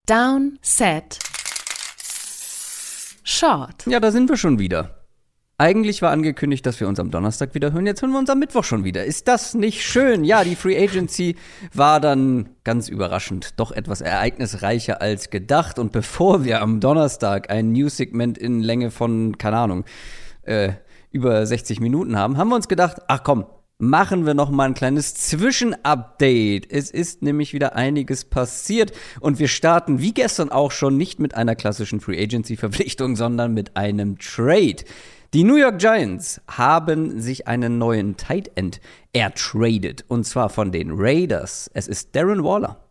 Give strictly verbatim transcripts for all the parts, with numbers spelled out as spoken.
Down, Set, Short. Ja, da sind wir schon wieder. Eigentlich war angekündigt, dass wir uns am Donnerstag wieder hören. Jetzt hören wir uns am Mittwoch schon wieder. Ist das nicht schön? Ja, die Free Agency war dann ganz überraschend doch etwas ereignisreicher als gedacht. Und bevor wir am Donnerstag ein News-Segment in Länge von, keine Ahnung, äh, über sechzig Minuten haben, haben wir uns gedacht, ach komm, machen wir noch mal ein kleines Zwischenupdate. Es ist nämlich wieder einiges passiert und wir starten wie gestern auch schon nicht mit einer klassischen Free Agency Verpflichtung, sondern mit einem Trade. Die New York Giants haben sich einen neuen Tight End ertradet und zwar von den Raiders. Es ist Darren Waller.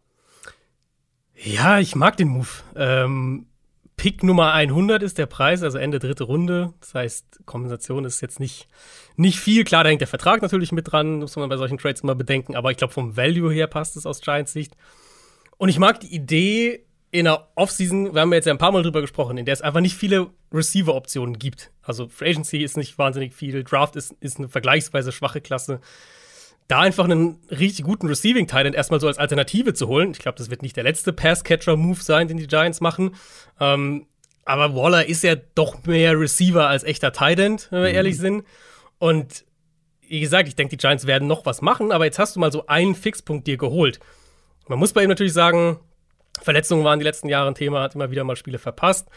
Ja, ich mag den Move. Ähm, Pick Nummer hundert ist der Preis, also Ende dritte Runde. Das heißt, Kompensation ist jetzt nicht, nicht viel. Klar, da hängt der Vertrag natürlich mit dran, muss man bei solchen Trades immer bedenken. Aber ich glaube, vom Value her passt es aus Giants Sicht. Und ich mag die Idee in der Offseason, wir haben ja jetzt ja ein paar Mal drüber gesprochen, in der es einfach nicht viele Receiver-Optionen gibt. Also Free Agency ist nicht wahnsinnig viel, Draft ist, ist eine vergleichsweise schwache Klasse. Da einfach einen richtig guten Receiving-Tight-End erstmal so als Alternative zu holen. Ich glaube, das wird nicht der letzte Pass-Catcher-Move sein, den die Giants machen. Ähm, aber Waller ist ja doch mehr Receiver als echter Tight-End, wenn wir mhm. ehrlich sind. Und wie gesagt, ich denke, die Giants werden noch was machen, aber jetzt hast du mal so einen Fixpunkt dir geholt. Man muss bei ihm natürlich sagen, Verletzungen waren die letzten Jahre ein Thema, hat immer wieder mal Spiele verpasst.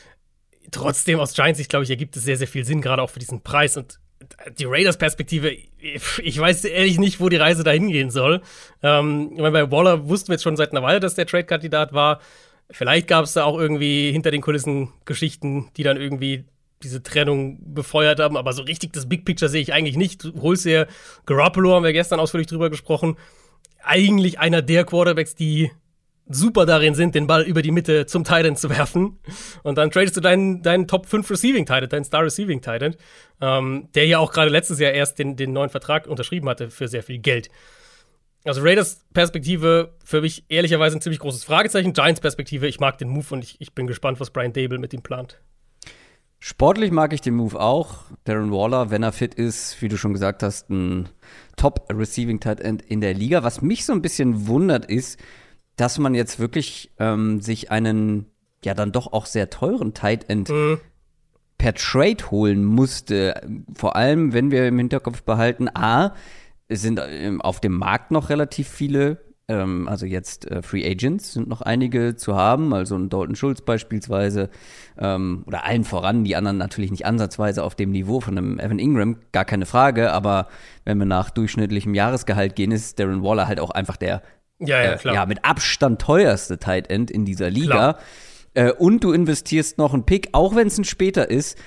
Trotzdem, aus Giants Sicht, glaube ich, ergibt es sehr, sehr viel Sinn, gerade auch für diesen Preis. Und die Raiders-Perspektive, ich weiß ehrlich nicht, wo die Reise da hingehen soll. Ähm, ich meine, bei Waller wussten wir jetzt schon seit einer Weile, dass der Trade-Kandidat war. Vielleicht gab es da auch irgendwie hinter den Kulissen Geschichten, die dann irgendwie diese Trennung befeuert haben. Aber so richtig das Big Picture sehe ich eigentlich nicht. Du holst dir Garoppolo, haben wir gestern ausführlich drüber gesprochen. Eigentlich einer der Quarterbacks, die super darin sind, den Ball über die Mitte zum Tight End zu werfen. Und dann tradest du deinen, deinen Top fünf Receiving Tight End, deinen Star Receiving Tight End, ähm, der ja auch gerade letztes Jahr erst den, den neuen Vertrag unterschrieben hatte für sehr viel Geld. Also Raiders Perspektive für mich ehrlicherweise ein ziemlich großes Fragezeichen. Giants Perspektive, ich mag den Move und ich, ich bin gespannt, was Brian Daboll mit ihm plant. Sportlich mag ich den Move auch. Darren Waller, wenn er fit ist, wie du schon gesagt hast, ein Top Receiving Tight End in der Liga. Was mich so ein bisschen wundert ist, dass man jetzt wirklich ähm, sich einen, ja dann doch auch sehr teuren Tight End mhm. per Trade holen musste. Vor allem, wenn wir im Hinterkopf behalten, A, es sind ähm, auf dem Markt noch relativ viele, ähm, also jetzt äh, Free Agents sind noch einige zu haben, also ein Dalton Schultz beispielsweise, ähm, oder allen voran, die anderen natürlich nicht ansatzweise auf dem Niveau von einem Evan Ingram, gar keine Frage, aber wenn wir nach durchschnittlichem Jahresgehalt gehen, ist Darren Waller halt auch einfach der Ja, ja, klar. Äh, ja, mit Abstand teuerste Tight End in dieser Liga. Äh, und du investierst noch einen Pick, auch wenn es ein später ist.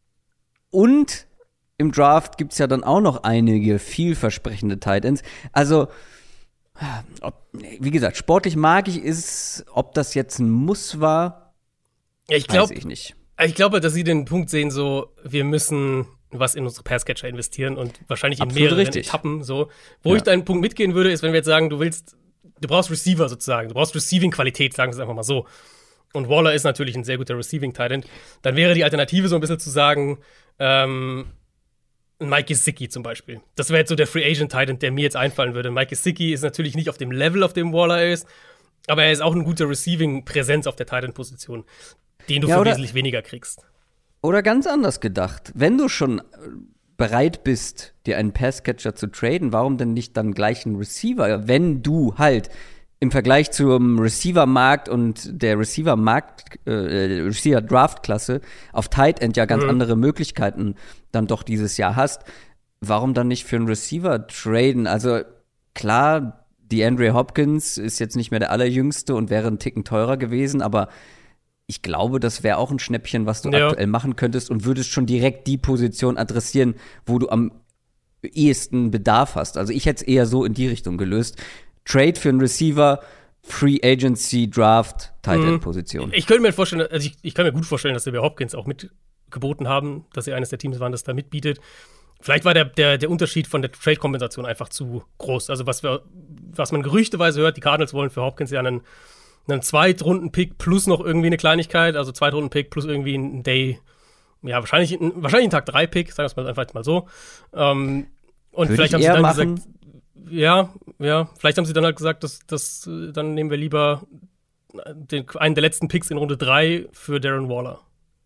Und im Draft gibt es ja dann auch noch einige vielversprechende Tight Ends. Also, ob, wie gesagt, sportlich mag ich es, ob das jetzt ein Muss war, ich glaub, weiß ich nicht. Ich glaube, dass sie den Punkt sehen, so, wir müssen was in unsere Passcatcher investieren und wahrscheinlich in Absolut mehreren richtig. Etappen. So. Wo Ja. ich deinen Punkt mitgehen würde, ist, wenn wir jetzt sagen, du willst Du brauchst Receiver sozusagen. Du brauchst Receiving-Qualität, sagen wir es einfach mal so. Und Waller ist natürlich ein sehr guter Receiving-Tight-End. Dann wäre die Alternative so ein bisschen zu sagen, ähm, Mike Gesicki zum Beispiel. Das wäre jetzt so der Free-Agent-Tight-End, der mir jetzt einfallen würde. Mike Gesicki ist natürlich nicht auf dem Level, auf dem Waller ist, aber er ist auch eine gute Receiving-Präsenz auf der Tight-End-Position, den du Ja, für oder- wesentlich weniger kriegst. Oder ganz anders gedacht. Wenn du schon bereit bist, dir einen Passcatcher zu traden, warum denn nicht dann gleich einen Receiver, wenn du halt im Vergleich zum Receiver-Markt und der Receiver-Markt, äh, Receiver-Draft-Klasse auf Tight End ja ganz Mhm. andere Möglichkeiten dann doch dieses Jahr hast, warum dann nicht für einen Receiver traden? Also klar, DeAndre Hopkins ist jetzt nicht mehr der allerjüngste und wäre einen Ticken teurer gewesen, aber ich glaube, das wäre auch ein Schnäppchen, was du Ja. aktuell machen könntest und würdest schon direkt die Position adressieren, wo du am ehesten Bedarf hast. Also ich hätte es eher so in die Richtung gelöst. Trade für einen Receiver, Free Agency, Draft, Tight End Position. Ich könnte mir vorstellen, also ich, ich kann mir gut vorstellen, dass sie bei Hopkins auch mitgeboten haben, dass sie eines der Teams waren, das da mitbietet. Vielleicht war der, der, der Unterschied von der Trade-Kompensation einfach zu groß. Also was wir, was man gerüchteweise hört, die Cardinals wollen für Hopkins ja einen einen Zweitrunden-Pick plus noch irgendwie eine Kleinigkeit, also Zweitrunden-Pick plus irgendwie ein Day, ja, wahrscheinlich, ein, wahrscheinlich ein Tag-drei-Pick, sagen wir es mal einfach mal so. Ähm, und Würde vielleicht ich haben sie eher dann machen. gesagt, ja, ja, vielleicht haben sie dann halt gesagt, dass, dass, dann nehmen wir lieber den, einen der letzten Picks in Runde drei für Darren Waller.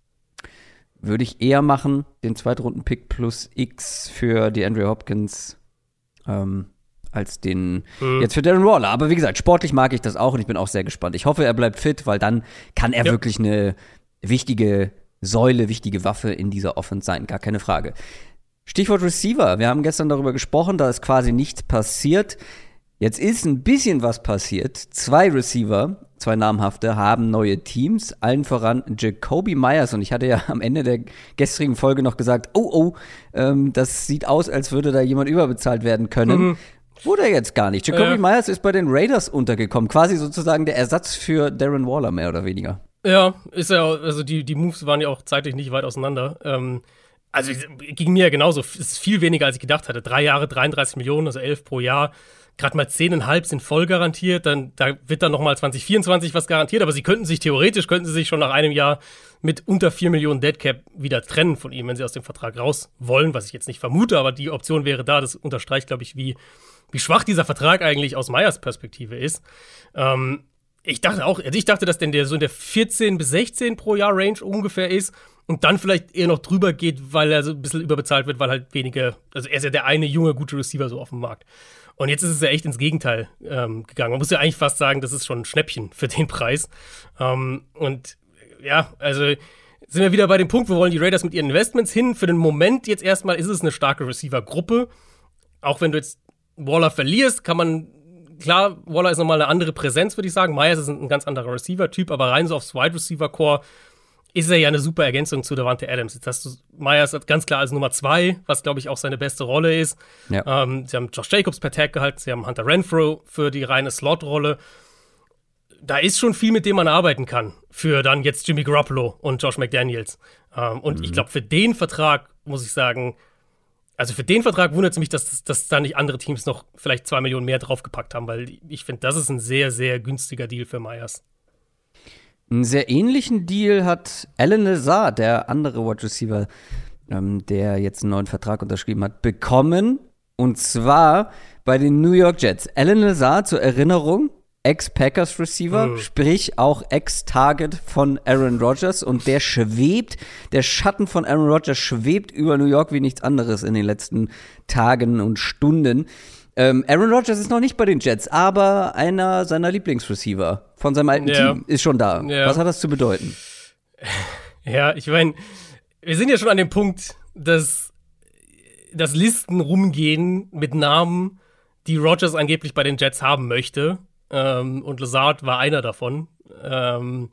Würde ich eher machen, den Zweitrunden-Pick plus X für die Andrew Hopkins, ähm, als den mhm. jetzt für Darren Waller. Aber wie gesagt, sportlich mag ich das auch und ich bin auch sehr gespannt. Ich hoffe, er bleibt fit, weil dann kann er ja. wirklich eine wichtige Säule, wichtige Waffe in dieser Offense sein, gar keine Frage. Stichwort Receiver. Wir haben gestern darüber gesprochen, da ist quasi nichts passiert. Jetzt ist ein bisschen was passiert. Zwei Receiver, zwei namhafte, haben neue Teams. Allen voran Jakobi Meyers. Und ich hatte ja am Ende der gestrigen Folge noch gesagt, oh, oh, ähm, das sieht aus, als würde da jemand überbezahlt werden können. Mhm. Wurde er jetzt gar nicht. Jakobi ja. Meyers ist bei den Raiders untergekommen. Quasi sozusagen der Ersatz für Darren Waller, mehr oder weniger. Ja, ist ja, also die, die Moves waren ja auch zeitlich nicht weit auseinander. Ähm, also ging mir ja genauso. Es ist viel weniger, als ich gedacht hatte. Drei Jahre, dreiunddreißig Millionen, also elf pro Jahr. Gerade mal zehn Komma fünf sind voll garantiert, dann da wird dann noch mal zwanzig vierundzwanzig was garantiert, aber sie könnten sich theoretisch, könnten sie sich schon nach einem Jahr mit unter vier Millionen Deadcap wieder trennen von ihm, wenn sie aus dem Vertrag raus wollen, was ich jetzt nicht vermute, aber die Option wäre da. Das unterstreicht, glaube ich, wie, wie schwach dieser Vertrag eigentlich aus Meyers Perspektive ist. Ähm, ich dachte auch, also ich dachte, dass denn der so in der vierzehn bis sechzehn pro Jahr Range ungefähr ist und dann vielleicht eher noch drüber geht, weil er so ein bisschen überbezahlt wird, weil halt wenige, also er ist ja der eine junge, gute Receiver so auf dem Markt. Und jetzt ist es ja echt ins Gegenteil ähm, gegangen. Man muss ja eigentlich fast sagen, das ist schon ein Schnäppchen für den Preis. Ähm, und ja, also sind wir wieder bei dem Punkt, wo wollen die Raiders mit ihren Investments hin? Für den Moment jetzt erstmal ist es eine starke Receiver-Gruppe. Auch wenn du jetzt Waller verlierst, kann man, klar, Waller ist nochmal eine andere Präsenz, würde ich sagen. Myers ist ein, ein ganz anderer Receiver-Typ, aber rein so aufs Wide-Receiver-Core ist er ja eine super Ergänzung zu Davante Adams. Jetzt hast du Myers ganz klar als Nummer zwei, was, glaube ich, auch seine beste Rolle ist. Ja. Ähm, sie haben Josh Jacobs per Tag gehalten, sie haben Hunter Renfrow für die reine Slot-Rolle. Da ist schon viel, mit dem man arbeiten kann, für dann jetzt Jimmy Garoppolo und Josh McDaniels. Ähm, und mhm. ich glaube, für den Vertrag, muss ich sagen, also für den Vertrag wundert es mich, dass, dass da nicht andere Teams noch vielleicht zwei Millionen mehr draufgepackt haben, weil ich finde, das ist ein sehr, sehr günstiger Deal für Myers. Einen sehr ähnlichen Deal hat Allen Lazard, der andere Wide Receiver, ähm, der jetzt einen neuen Vertrag unterschrieben hat, bekommen. Und zwar bei den New York Jets. Allen Lazard, zur Erinnerung, Ex-Packers-Receiver, mhm. sprich auch Ex-Target von Aaron Rodgers. Und der schwebt, der Schatten von Aaron Rodgers schwebt über New York wie nichts anderes in den letzten Tagen und Stunden. Ähm, Aaron Rodgers ist noch nicht bei den Jets, aber einer seiner Lieblingsreceiver von seinem alten ja. Team ist schon da. Ja. Was hat das zu bedeuten? Ja, ich meine, wir sind ja schon an dem Punkt, dass, dass Listen rumgehen mit Namen, die Rodgers angeblich bei den Jets haben möchte. Ähm, und Lazard war einer davon. Ähm,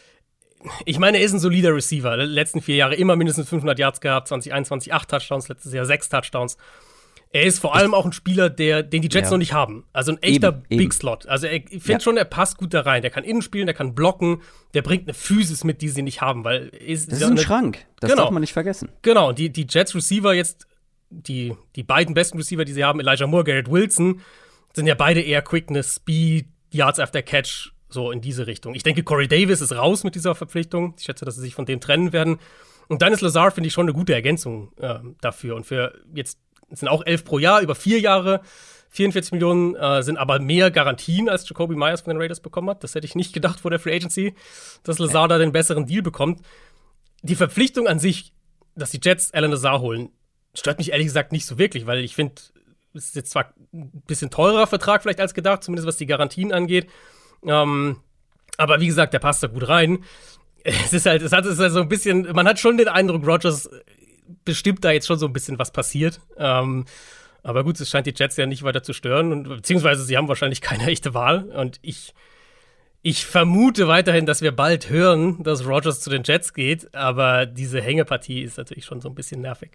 ich meine, er ist ein solider Receiver. Die letzten vier Jahre immer mindestens fünfhundert Yards gehabt, zwanzig einundzwanzig acht Touchdowns, letztes Jahr sechs Touchdowns. Er ist vor allem auch ein Spieler, der, den die Jets ja. noch nicht haben. Also ein echter eben, Big eben. Slot. Also ich finde ja. schon, er passt gut da rein. Der kann innen spielen, der kann blocken, der bringt eine Physis mit, die sie nicht haben. Weil ist, das ist ein eine, Schrank, das genau. darf man nicht vergessen. Genau, die, die Jets Receiver jetzt, die, die beiden besten Receiver, die sie haben, Elijah Moore, Garrett Wilson, sind ja beide eher Quickness, Speed, Yards after Catch, so in diese Richtung. Ich denke, Corey Davis ist raus mit dieser Verpflichtung. Ich schätze, dass sie sich von dem trennen werden. Und dann ist Lazard, finde ich, schon eine gute Ergänzung äh, dafür. Und für jetzt es sind auch elf pro Jahr, über vier Jahre, vierundvierzig Millionen, äh, sind aber mehr Garantien, als Jakobi Meyers von den Raiders bekommen hat. Das hätte ich nicht gedacht vor der Free Agency, dass Lazard da den besseren Deal bekommt. Die Verpflichtung an sich, dass die Jets Allen Lazard holen, stört mich ehrlich gesagt nicht so wirklich, weil ich finde, es ist jetzt zwar ein bisschen teurer Vertrag vielleicht als gedacht, zumindest was die Garantien angeht. Ähm, aber wie gesagt, der passt da gut rein. Es ist halt, es hat es ist halt so ein bisschen, man hat schon den Eindruck, Rodgers bestimmt da jetzt schon so ein bisschen was passiert. Ähm, aber gut, es scheint die Jets ja nicht weiter zu stören. Und, beziehungsweise sie haben wahrscheinlich keine echte Wahl. Und ich, ich vermute weiterhin, dass wir bald hören, dass Rodgers zu den Jets geht. Aber diese Hängepartie ist natürlich schon so ein bisschen nervig.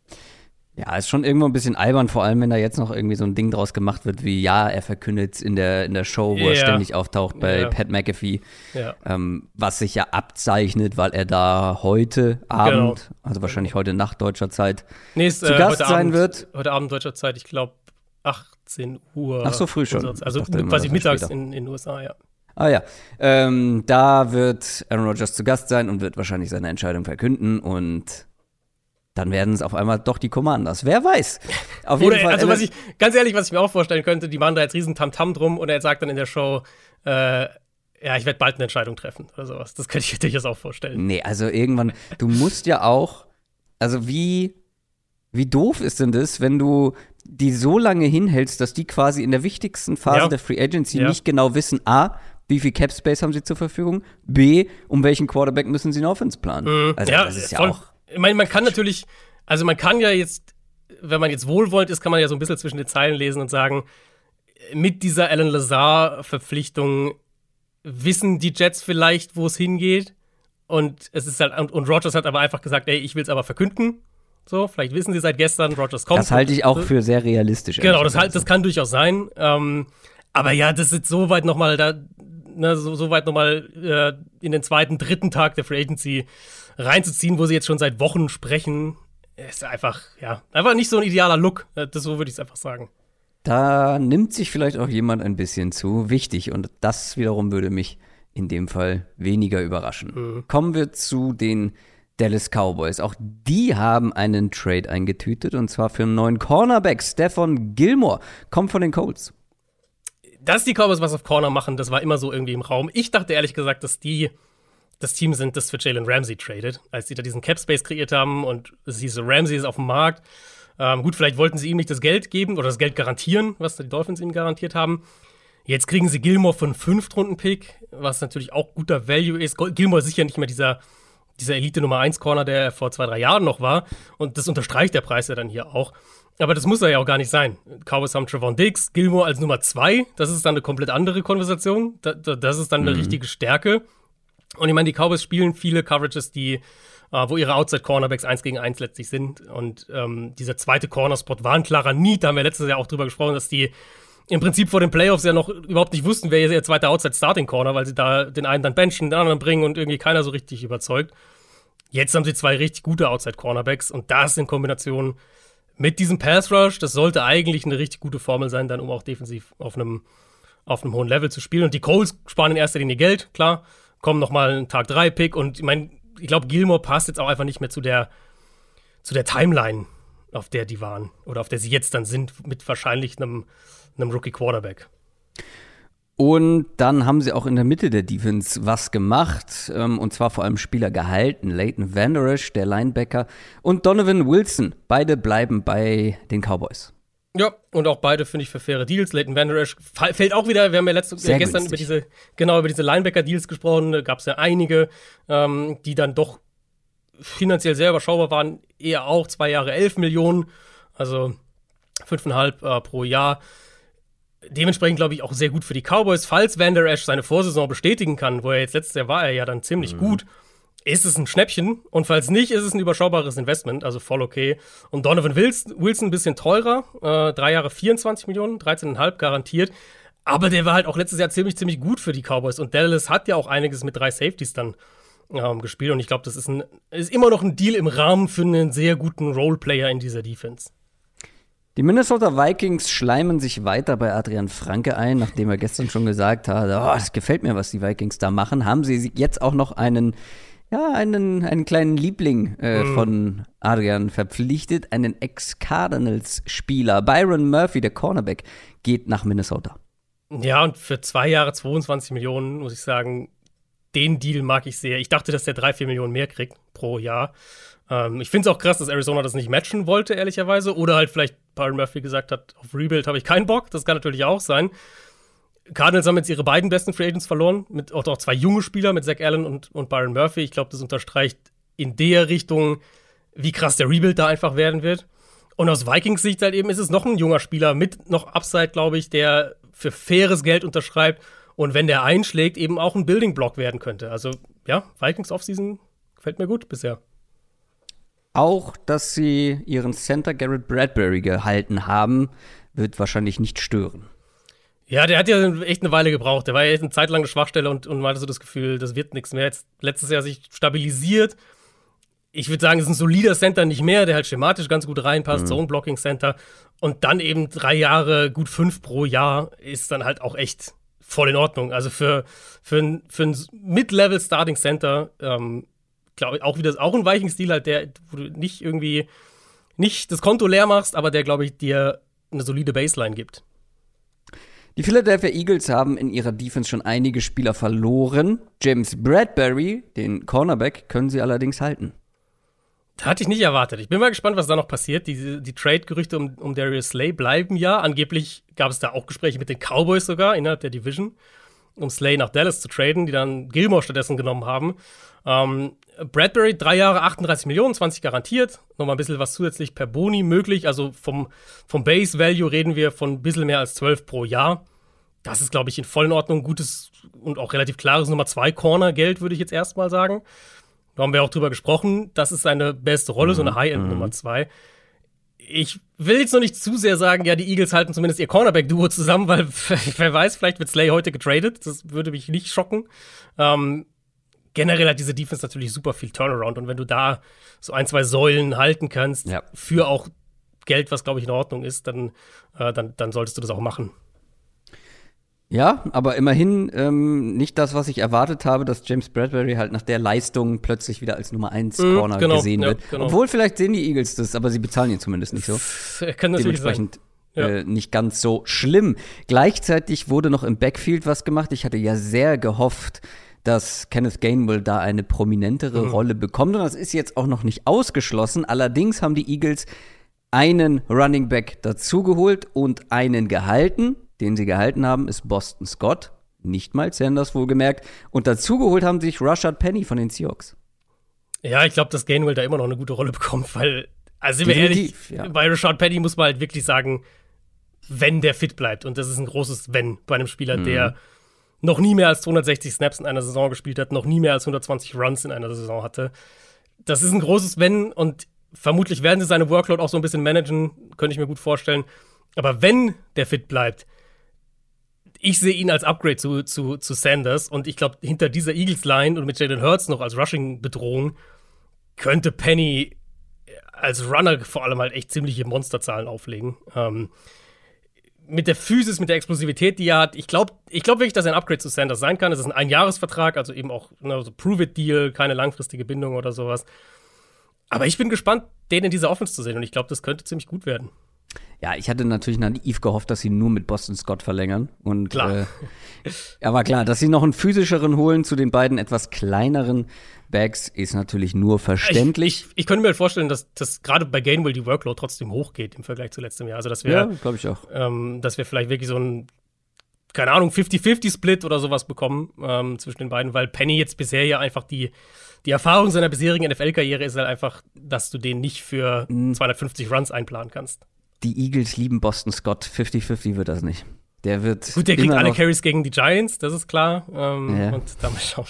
Ja, ist schon irgendwo ein bisschen albern, vor allem wenn da jetzt noch irgendwie so ein Ding draus gemacht wird, wie ja, er verkündet in der, in der Show, wo ja. er ständig auftaucht bei ja. Pat McAfee, ja. ähm, was sich ja abzeichnet, weil er da heute Abend, genau. also wahrscheinlich heute Nacht deutscher Zeit, nee, ist, zu äh, Gast sein Abend, wird. Heute Abend deutscher Zeit, ich glaube achtzehn Uhr. Ach so, früh schon. Also dachte, quasi mittags in den U S A, ja. Ah ja, ähm, da wird Aaron Rodgers zu Gast sein und wird wahrscheinlich seine Entscheidung verkünden und dann werden es auf einmal doch die Commanders. Wer weiß. Auf jeden Oder, Fall. Also, was ich, ganz ehrlich, was ich mir auch vorstellen könnte, die machen da jetzt riesen Tamtam drum und er sagt dann in der Show, äh, Ja, ich werde bald eine Entscheidung treffen oder sowas. Das könnte ich mir durchaus auch vorstellen. Nee, also irgendwann, du musst ja auch, also wie, wie doof ist denn das, wenn du die so lange hinhältst, dass die quasi in der wichtigsten Phase ja. der Free Agency ja. nicht genau wissen, A, wie viel Cap Space haben sie zur Verfügung, B, um welchen Quarterback müssen sie in Offense planen. Mhm. Also ja, das ist ja voll, auch. Ich meine, man kann natürlich, also man kann ja jetzt, wenn man jetzt wohlwollend ist, kann man ja so ein bisschen zwischen den Zeilen lesen und sagen, mit dieser Alan Lazar-Verpflichtung wissen die Jets vielleicht, wo es hingeht. Und es ist halt, und, und Rodgers hat aber einfach gesagt, ey, ich will es aber verkünden. So, vielleicht wissen sie seit gestern, Rodgers kommt. Das halte ich auch für sehr realistisch. Genau, das, halt, das kann durchaus sein. Ähm, aber ja, das ist so weit nochmal da, ne, so, so weit nochmal äh, in den zweiten, dritten Tag der Free Agency reinzuziehen, wo sie jetzt schon seit Wochen sprechen, ist einfach, ja, einfach nicht so ein idealer Look. Das, so würde ich es einfach sagen. Da nimmt sich vielleicht auch jemand ein bisschen zu wichtig und das wiederum würde mich in dem Fall weniger überraschen. Mhm. Kommen wir zu den Dallas Cowboys. Auch die haben einen Trade eingetütet und zwar für einen neuen Cornerback. Stephon Gilmore kommt von den Colts. Dass die Cowboys was auf Corner machen, das war immer so irgendwie im Raum. Ich dachte ehrlich gesagt, dass die das Team sind, das für Jalen Ramsey tradet, als die da diesen Cap-Space kreiert haben und es hieß so, Ramsey ist auf dem Markt. Ähm, gut, vielleicht wollten sie ihm nicht das Geld geben oder das Geld garantieren, was die Dolphins ihm garantiert haben. Jetzt kriegen sie Gilmore für einen Fünftrunden-Pick, was natürlich auch guter Value ist. Gilmore ist sicher nicht mehr dieser, dieser Elite-Nummer eins Corner, der er vor zwei, drei Jahren noch war. Und das unterstreicht der Preis ja dann hier auch. Aber das muss er ja auch gar nicht sein. Cowboys haben Trevon Diggs, Gilmore als Nummer zwei. Das ist dann eine komplett andere Konversation. Das ist dann eine mhm. richtige Stärke. Und ich meine, die Cowboys spielen viele Coverages, die Uh, wo ihre Outside-Cornerbacks eins gegen eins letztlich sind. Und ähm, dieser zweite Cornerspot war ein klarer Need. Da haben wir letztes Jahr auch drüber gesprochen, dass die im Prinzip vor den Playoffs ja noch überhaupt nicht wussten, wer ihr zweiter Outside-Starting-Corner, weil sie da den einen dann benchen, den anderen bringen und irgendwie keiner so richtig überzeugt. Jetzt haben sie zwei richtig gute Outside-Cornerbacks und das in Kombination mit diesem Pass-Rush, das sollte eigentlich eine richtig gute Formel sein, dann um auch defensiv auf einem, auf einem hohen Level zu spielen. Und die Colts sparen in erster Linie Geld, klar, kommen nochmal einen Tag drei Pick und ich meine, ich glaube, Gilmore passt jetzt auch einfach nicht mehr zu der, zu der Timeline, auf der die waren. Oder auf der sie jetzt dann sind, mit wahrscheinlich einem, einem Rookie-Quarterback. Und dann haben sie auch in der Mitte der Defense was gemacht. Ähm, und zwar vor allem Spieler gehalten. Leighton Vander Esch, der Linebacker, und Donovan Wilson. Beide bleiben bei den Cowboys. Ja, und auch beide finde ich für faire Deals. Leighton Vander Esch fällt auch wieder, wir haben ja letzte, äh, gestern über diese, genau, über diese Linebacker-Deals gesprochen, da gab es ja einige, ähm, die dann doch finanziell sehr überschaubar waren, eher auch zwei Jahre elf Millionen, also fünfeinhalb äh, pro Jahr. Dementsprechend glaube ich auch sehr gut für die Cowboys, falls Vander Esch seine Vorsaison bestätigen kann, wo er jetzt letztes Jahr war er ja dann ziemlich mhm. gut, ist es ein Schnäppchen und falls nicht, ist es ein überschaubares Investment, also voll okay. Und Donovan Wilson ein bisschen teurer, äh, drei Jahre vierundzwanzig Millionen, dreizehn Komma fünf garantiert, aber der war halt auch letztes Jahr ziemlich, ziemlich gut für die Cowboys und Dallas hat ja auch einiges mit drei Safeties dann ähm, gespielt und ich glaube, das ist, ein, ist immer noch ein Deal im Rahmen für einen sehr guten Roleplayer in dieser Defense. Die Minnesota Vikings schleimen sich weiter bei Adrian Franke ein, nachdem er gestern schon gesagt hat, oh, das gefällt mir, was die Vikings da machen, haben sie jetzt auch noch einen Ja, einen, einen kleinen Liebling äh, mm. von Adrian verpflichtet, einen Ex-Cardinals-Spieler. Byron Murphy, der Cornerback, geht nach Minnesota. Ja, und für zwei Jahre zweiundzwanzig Millionen, muss ich sagen, den Deal mag ich sehr. Ich dachte, dass der drei, vier Millionen mehr kriegt pro Jahr. Ähm, ich finde es auch krass, dass Arizona das nicht matchen wollte, ehrlicherweise. Oder halt vielleicht Byron Murphy gesagt hat, auf Rebuild habe ich keinen Bock. Das kann natürlich auch sein. Cardinals haben jetzt ihre beiden besten Free Agents verloren, mit auch, auch zwei junge Spieler, mit Zach Allen und, und Byron Murphy. Ich glaube, das unterstreicht in der Richtung, wie krass der Rebuild da einfach werden wird. Und aus Vikings Sicht halt eben ist es noch ein junger Spieler mit noch Upside, glaube ich, der für faires Geld unterschreibt und wenn der einschlägt, eben auch ein Building-Block werden könnte. Also ja, Vikings Offseason gefällt mir gut bisher. Auch, dass sie ihren Center Garrett Bradbury gehalten haben, wird wahrscheinlich nicht stören. Ja, der hat ja echt eine Weile gebraucht. Der war ja echt eine Zeit lang eine Schwachstelle und, und man hatte so das Gefühl, das wird nichts mehr. Jetzt letztes Jahr sich stabilisiert. Ich würde sagen, es ist ein solider Center, nicht mehr, der halt schematisch ganz gut reinpasst, mhm. Zone-Blocking-Center. Und dann eben drei Jahre, gut fünf pro Jahr, ist dann halt auch echt voll in Ordnung. Also für, für ein, für ein Mid-Level-Starting-Center, ähm, glaube ich, auch wieder auch ein Vikings-Stil halt, der, wo du nicht irgendwie nicht das Konto leer machst, aber der, glaube ich, dir eine solide Baseline gibt. Die Philadelphia Eagles haben in ihrer Defense schon einige Spieler verloren. James Bradbury, den Cornerback, können sie allerdings halten. Hatte ich nicht erwartet. Ich bin mal gespannt, was da noch passiert. Die, die Trade-Gerüchte um, um Darius Slay bleiben ja. Angeblich gab es da auch Gespräche mit den Cowboys sogar innerhalb der Division, um Slay nach Dallas zu traden, die dann Gilmore stattdessen genommen haben. Ähm, Bradbury, drei Jahre, achtunddreißig Millionen, zwanzig garantiert. Nochmal ein bisschen was zusätzlich per Boni möglich. Also vom, vom Base-Value reden wir von ein bisschen mehr als zwölf pro Jahr. Das ist, glaube ich, in vollen Ordnung. Gutes und auch relativ klares Nummer zwei Corner-Geld, würde ich jetzt erstmal sagen. Da haben wir auch drüber gesprochen. Das ist seine beste Rolle, so eine High-End Nummer zwei. Ich will jetzt noch nicht zu sehr sagen, ja, die Eagles halten zumindest ihr Cornerback-Duo zusammen, weil wer weiß, vielleicht wird Slay heute getradet. Das würde mich nicht schocken. Ähm, generell hat diese Defense natürlich super viel Turnaround. Und wenn du da so ein, zwei Säulen halten kannst, ja, für auch Geld, was, glaube ich, in Ordnung ist, dann, äh, dann, dann solltest du das auch machen. Ja, aber immerhin ähm, nicht das, was ich erwartet habe, dass James Bradbury halt nach der Leistung plötzlich wieder als Nummer eins Corner mm, genau, gesehen wird. Ja, genau. Obwohl, vielleicht sehen die Eagles das, aber sie bezahlen ihn zumindest nicht so. Kann natürlich Dementsprechend sein. Ja. Äh, nicht ganz so schlimm. Gleichzeitig wurde noch im Backfield was gemacht. Ich hatte ja sehr gehofft, dass Kenneth Gainwell da eine prominentere mhm. Rolle bekommt. Und das ist jetzt auch noch nicht ausgeschlossen. Allerdings haben die Eagles einen Running Back dazugeholt und einen gehalten. Den sie gehalten haben, ist Boston Scott. Nicht Miles Sanders, wohlgemerkt. Und dazugeholt haben sie sich Rashad Penny von den Seahawks. Ja, ich glaube, dass Gainwell da immer noch eine gute Rolle bekommt, weil, also sind wir ehrlich, ja. bei Rashad Penny muss man halt wirklich sagen, wenn der fit bleibt. Und das ist ein großes Wenn bei einem Spieler, mhm. der noch nie mehr als zweihundertsechzig Snaps in einer Saison gespielt hat, noch nie mehr als hundertzwanzig Runs in einer Saison hatte. Das ist ein großes Wenn und vermutlich werden sie seine Workload auch so ein bisschen managen, könnte ich mir gut vorstellen. Aber wenn der fit bleibt, ich sehe ihn als Upgrade zu, zu, zu Sanders und ich glaube, hinter dieser Eagles-Line und mit Jalen Hurts noch als Rushing-Bedrohung könnte Penny als Runner vor allem halt echt ziemliche Monsterzahlen auflegen. Ähm, mit der Physis, mit der Explosivität, die er hat, ich glaube ich glaub wirklich, dass er ein Upgrade zu Sanders sein kann. Es ist ein Einjahresvertrag, also eben auch ne, so Prove-It-Deal, keine langfristige Bindung oder sowas. Aber ich bin gespannt, den in dieser Offense zu sehen und ich glaube, das könnte ziemlich gut werden. Ja, ich hatte natürlich naiv gehofft, dass sie nur mit Boston Scott verlängern. Und, klar. Äh, aber klar, dass sie noch einen physischeren holen zu den beiden etwas kleineren Backs, ist natürlich nur verständlich. Ich, ich, ich könnte mir halt vorstellen, dass, dass gerade bei Gainwell die Workload trotzdem hochgeht im Vergleich zu letztem Jahr. Also, dass wir, ja, glaube ich auch. Ähm, dass wir vielleicht wirklich so ein, keine Ahnung, fünfzig fünfzig Split oder sowas bekommen ähm, zwischen den beiden, weil Penny jetzt bisher ja einfach die Die Erfahrung seiner bisherigen N F L-Karriere ist halt einfach, dass du den nicht für mhm. zweihundertfünfzig Runs einplanen kannst. Die Eagles lieben Boston Scott. fünfzig fünfzig wird das nicht. Der wird Gut, der kriegt alle Carries gegen die Giants, das ist klar. Ähm, ja. Und damit schauen.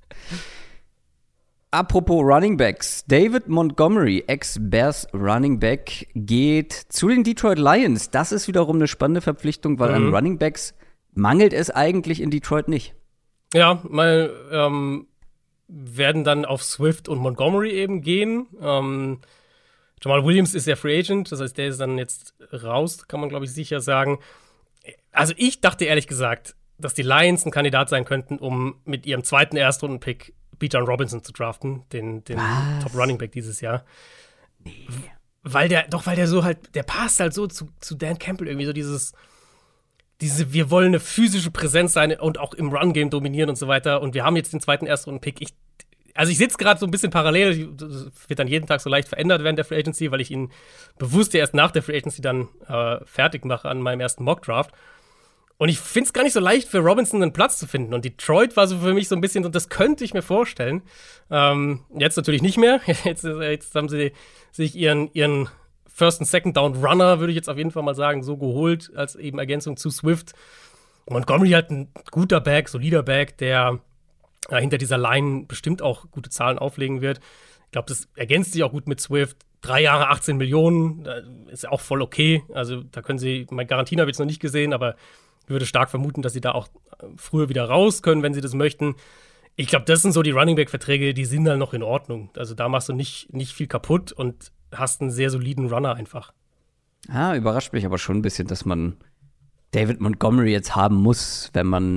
Apropos Running Backs. David Montgomery, Ex-Bears Running Back, geht zu den Detroit Lions. Das ist wiederum eine spannende Verpflichtung, weil mhm. an Running Backs mangelt es eigentlich in Detroit nicht. Ja, mal ähm, werden dann auf Swift und Montgomery eben gehen. Ähm, Jamal Williams ist ja Free Agent, das heißt, der ist dann jetzt raus, kann man, glaube ich, sicher sagen. Also ich dachte ehrlich gesagt, dass die Lions ein Kandidat sein könnten, um mit ihrem zweiten Erstrunden-Pick Bijan Robinson zu draften, den, den Top-Running-Back dieses Jahr. Nee. Weil der, doch, weil der so halt, der passt halt so zu, zu Dan Campbell irgendwie, so dieses, diese, wir wollen eine physische Präsenz sein und auch im Run-Game dominieren und so weiter. Und wir haben jetzt den zweiten Erstrunden-Pick. Ich Also ich sitze gerade so ein bisschen parallel, das wird dann jeden Tag so leicht verändert während der Free Agency, weil ich ihn bewusst ja erst nach der Free Agency dann äh, fertig mache an meinem ersten Mock-Draft. Und ich finde es gar nicht so leicht für Robinson einen Platz zu finden. Und Detroit war so für mich so ein bisschen, und das könnte ich mir vorstellen. Ähm, jetzt natürlich nicht mehr. Jetzt, jetzt haben sie sich ihren, ihren First- und Second-Down-Runner, würde ich jetzt auf jeden Fall mal sagen, so geholt, als eben Ergänzung zu Swift. Montgomery hat ein guter Back, solider Back, der äh, hinter dieser Line bestimmt auch gute Zahlen auflegen wird. Ich glaube, das ergänzt sich auch gut mit Swift. Drei Jahre, achtzehn Millionen, ist auch voll okay. Also da können sie, mein Garantien habe ich jetzt noch nicht gesehen, aber ich würde stark vermuten, dass sie da auch früher wieder raus können, wenn sie das möchten. Ich glaube, das sind so die Running-Back-Verträge, die sind dann noch in Ordnung. Also da machst du nicht, nicht viel kaputt und hast einen sehr soliden Runner einfach. Ah, überrascht mich aber schon ein bisschen, dass man David Montgomery jetzt haben muss, wenn man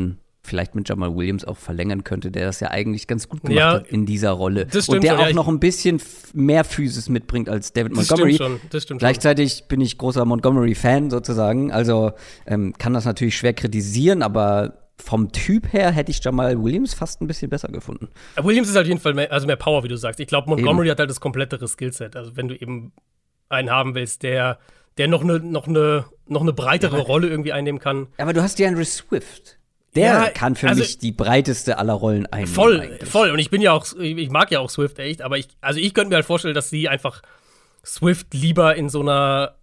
vielleicht mit Jamal Williams auch verlängern könnte, der das ja eigentlich ganz gut gemacht Ja, hat in dieser Rolle. das stimmt Und der schon, auch ja, ich- noch ein bisschen f- mehr Physis mitbringt als David Das Montgomery. stimmt schon, das stimmt schon. Gleichzeitig bin ich großer Montgomery-Fan sozusagen, also ähm, kann das natürlich schwer kritisieren, aber vom Typ her hätte ich Jamal Williams fast ein bisschen besser gefunden. Williams ist halt auf jeden Fall mehr, also mehr Power, wie du sagst. Ich glaube, Montgomery eben. hat halt das komplettere Skillset. Also wenn du eben einen haben willst, der, der noch eine noch eine, noch eine breitere ja. Rolle irgendwie einnehmen kann. Aber du hast DeAndre Swift. Der ja, kann für also, mich die breiteste aller Rollen einnehmen. Voll, eigentlich. voll. Und ich bin ja auch, ich mag ja auch Swift echt, aber ich, also ich könnte mir halt vorstellen, dass sie einfach Swift lieber in so einer